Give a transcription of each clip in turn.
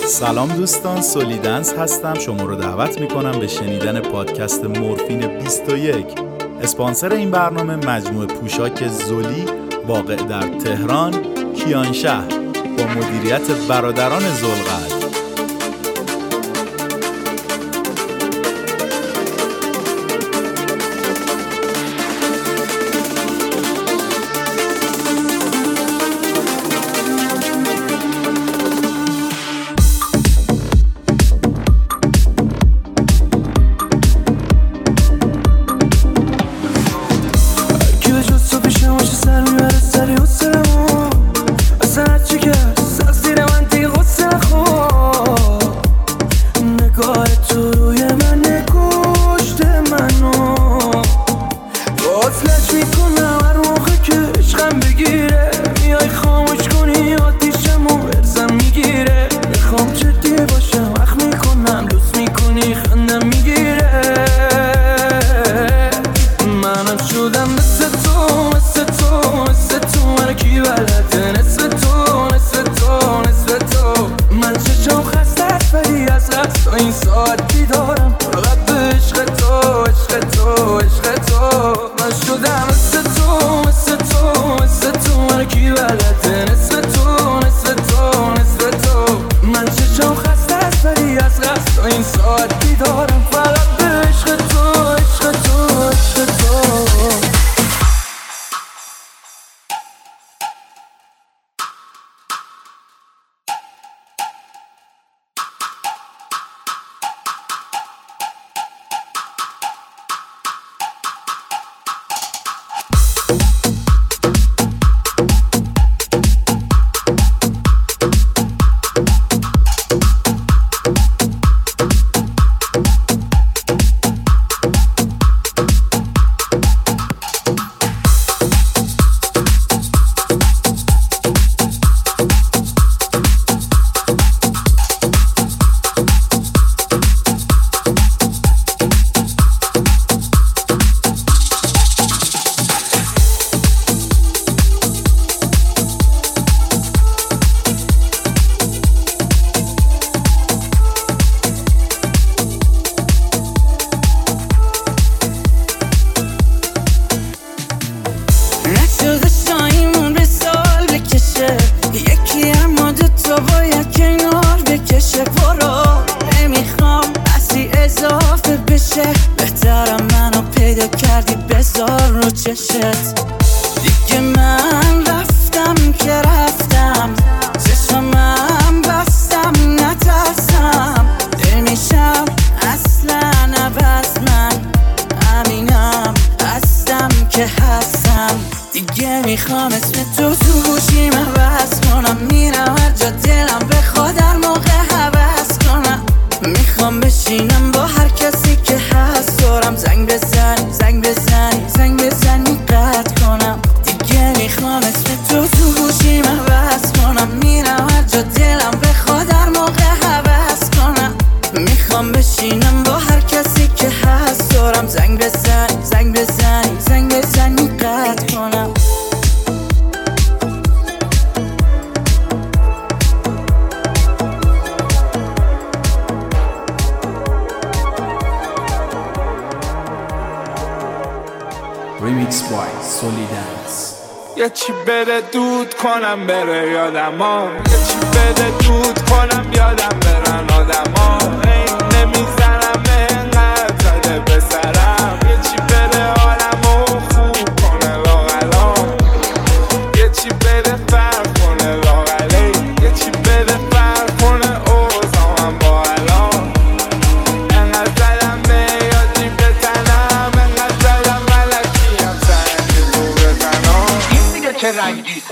سلام دوستان، سولیدنس هستم. شما رو دعوت میکنم به شنیدن پادکست مورفین 21. اسپانسر این برنامه مجموعه پوشاک زولی واقع در تهران، کیانشهر، با مدیریت برادران ذوالقعد. یه چی بده دود کنم بره یادم ها، یه چی بده دود کنم یادم برن آدم ها. این نمیزنم اینقدر زده به سرم، یه چی بده حالمو خوب کنه لاغلا، یه چی بده فرق کنه لاغلی، یه چی بده فرق کنه اوزامم با الان. اینقدر زدم به یادی بتنم، اینقدر زدم ملکیم سنگی تو بزنم. این دیگه چه رنگی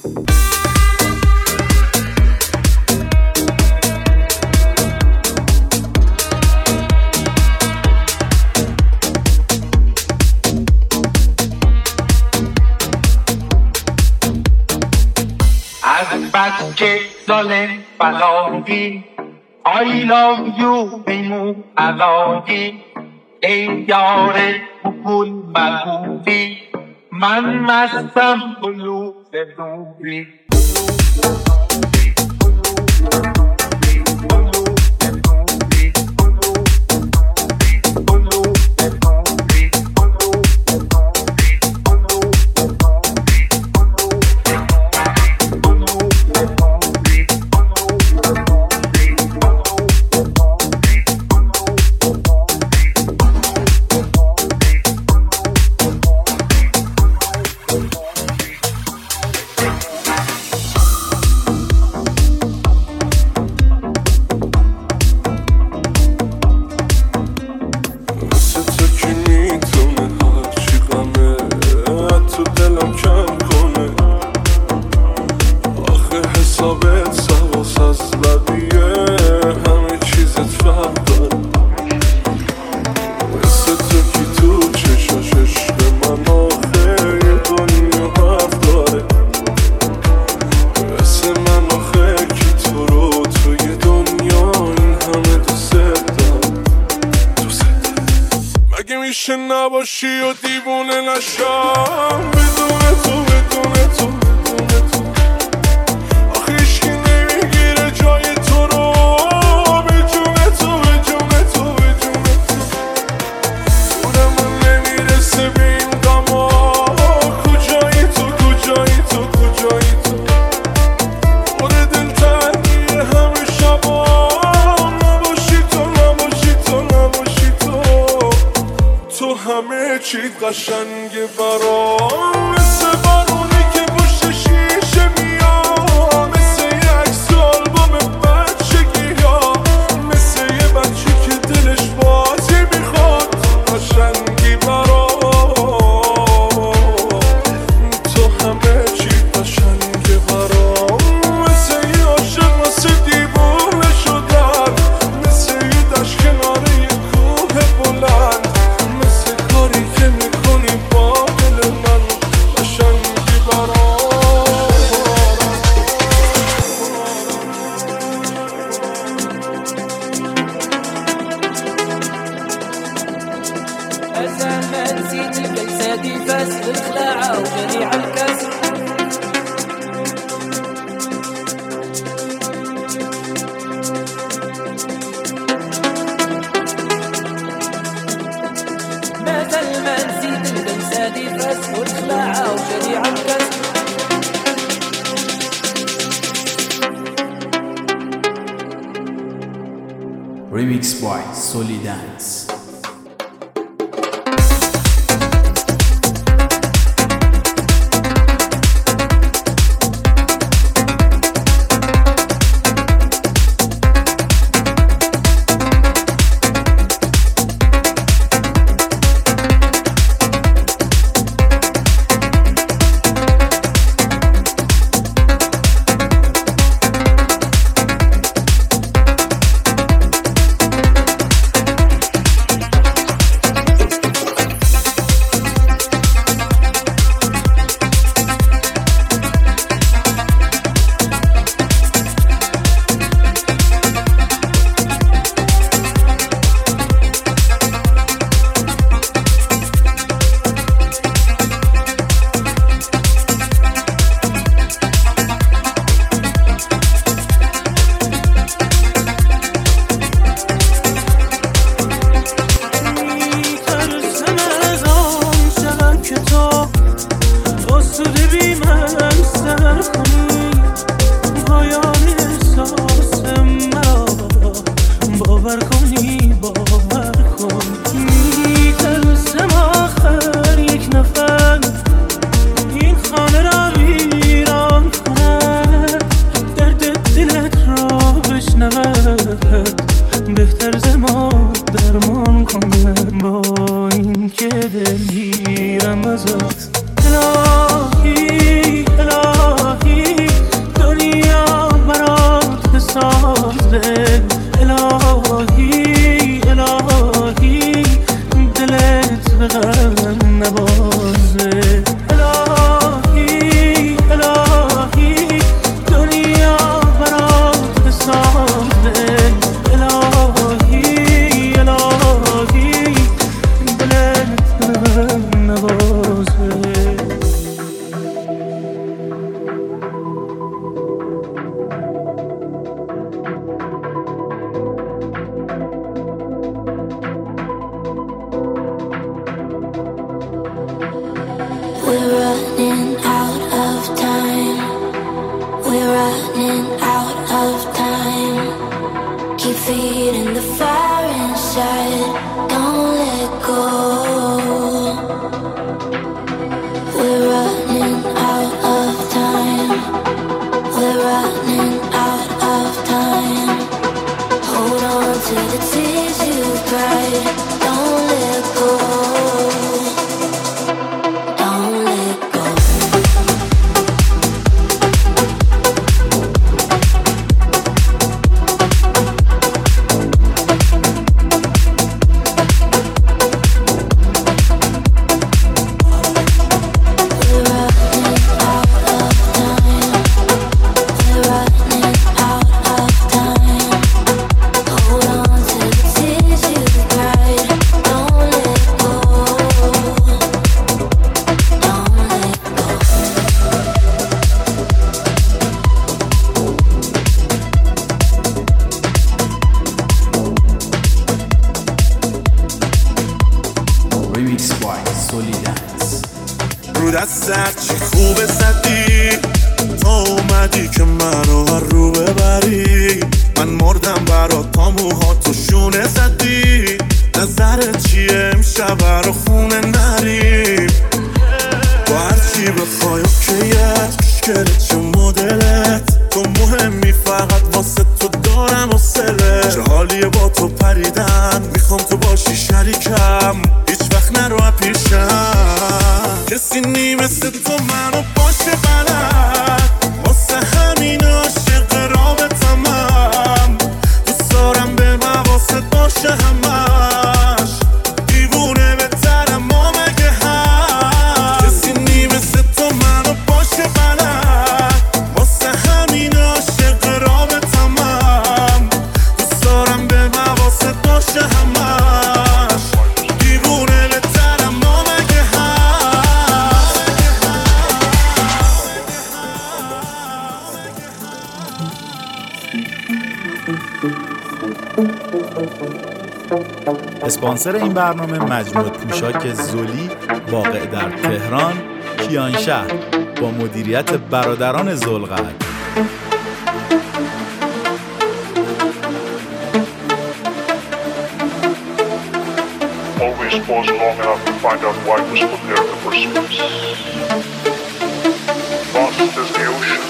بچه ظالم بلاگی I love you بیمو علاقی ای یار بکل مگوی من مستم بلوز دوری که نباشی و دیوونه نشم بدون تو بدون تو بدون تو آخه هیچکی نمیگیره جای تو رو به جون تو به جون تو به جون تو دور من نمیرسه به این غما کجایی تو کجایی تو کجایی تو پر دلتنگیه همه شبا نباشی تو نباشی تو نباشی تو تو همه چیت قشنگه برام مثل بارونی که پشت شیشه میاد مثل یه عکس آلبوم بچگی ها مثل یه بچه که دلش بازی میخواد قشنگی برام تو همه چیت قشنگه برام مثل یه عاشق واسه دیوونه شدن مثل یه دشت کنار یه کوه بلند مثل کاری که میکنی با دل من قشنگی برام أزال ما نسيتي جلساتي فاسد الخلاعة وجريع الكسر ما زال ما نسيتي جلساتي فاسد الخلاعة وجريع الكسر Remix by Solidance. بهتر ز ما درمان کنه با این که دلگیرم ازت الهی الهی دنیا برات بسازه الهی الهی دلت به غم نبازه الهی الهی دنیا برات بسازه الهی الهی دلت به غم نبازه We're running out of time. We're running out of time. Keep feeding the fire inside. Don't let go. We're running out of time. We're running out of time. Hold on to the tears you cried. Don't let go. سولیدنس. رو دستت چی خوبه زدی تا اومدی که منو هر رو ببری. من مردم برات تا موهاتو شونه زدی. نظرت چیه امشب رو خونه نریم؟ با هرچی بخوای اوکیت کشکلت چه مدلت تو مهمی فقط واسه تو دارم حوصله. چه حالیه با تو پریدن میخوام تو باشی شریکم هیچ وقت نرو پیشم. کسی نی مثل تو منو باشه بلد واسه همین عاشق رابطمم. دوست دارم به مواست باشه همش دیوونه بهترم ما مگه هم. کسی نی مثل تو منو باشه بلد واسه همین عاشق رابطمم. دوست دارم به مواست باشه همش دیوونه بهترم ما مگه هم. اسپانسر این برنامه مجموعه پوشاک زولی واقع در تهران، کیانشهر با مدیریت برادران ذوالقعد. Always pause long enough to find out why it was put there in the first place. Vast as the ocean.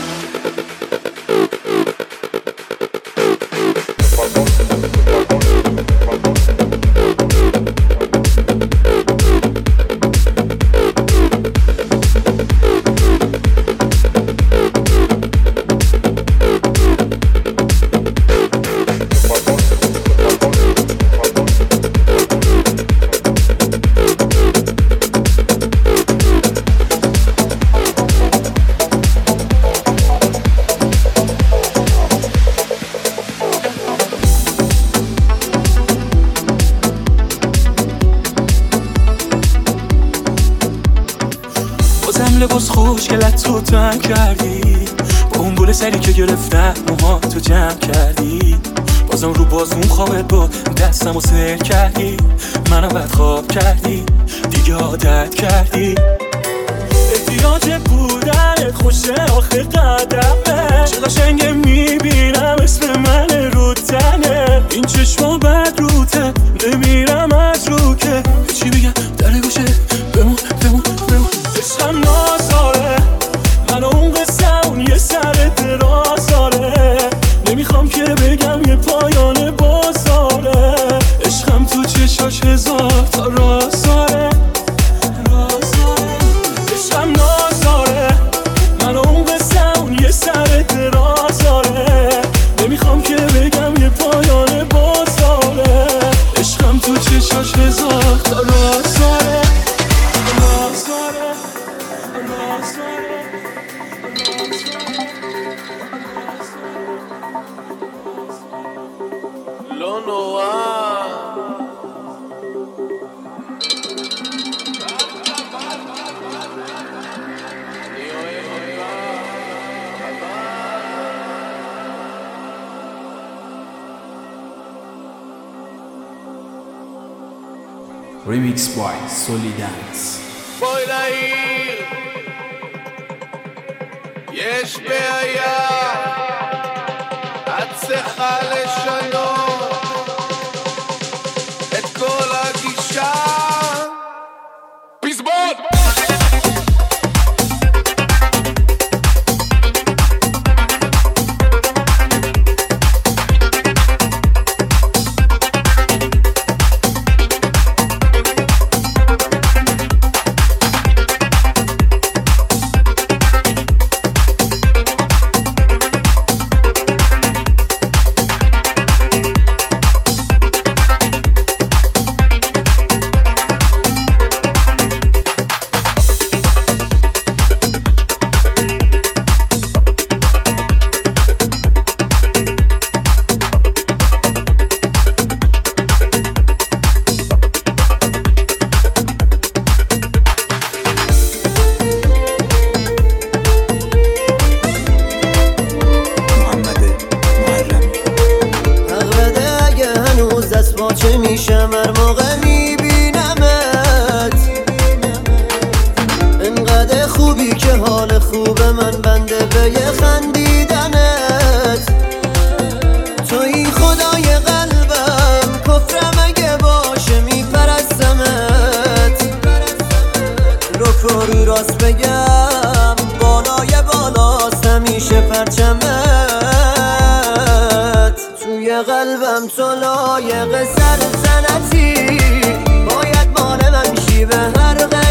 لباس خوشگلت تو تنگ کردی با اون گل سری که گرفتم موها تو جمع کردی. بازم رو بازون خوابت با دستم و سر کردی. منم بد خواب کردی دیگه عادت کردی. احتیاج بودن خوشه آخه قدمه. چه قشنگه میبینم اسم من رو تنه. این چشما بد روته نمیرم از رو که چی بگم در گوشه بمون بمون بمون. عشقم نازاره من اون قصه اون یه سر دراز داره. نمیخوام که بگم یه پایان بازاره. عشقم تو چشاش هزار تا راز داره. عشقم نازاره من اون قصه اون یه سر دراز داره. نمیخوام که بگم یه پایان بازاره. عشقم تو چشاش هزار تا راز داره. Remix by Solidance. בואי לעיר, יש בעיה, את צריכה לשנות את כל הגישה. פזמון! چه میشم هر موقع میبینمت شیوه خندیدنت. توی خدای قلبم، کفرم اگه باشه میپرستمت. رو راست بگم بالای بالاست همیشه پرچمت. توی قلبم تو لایق سلطنتی، باید مال من شی به هر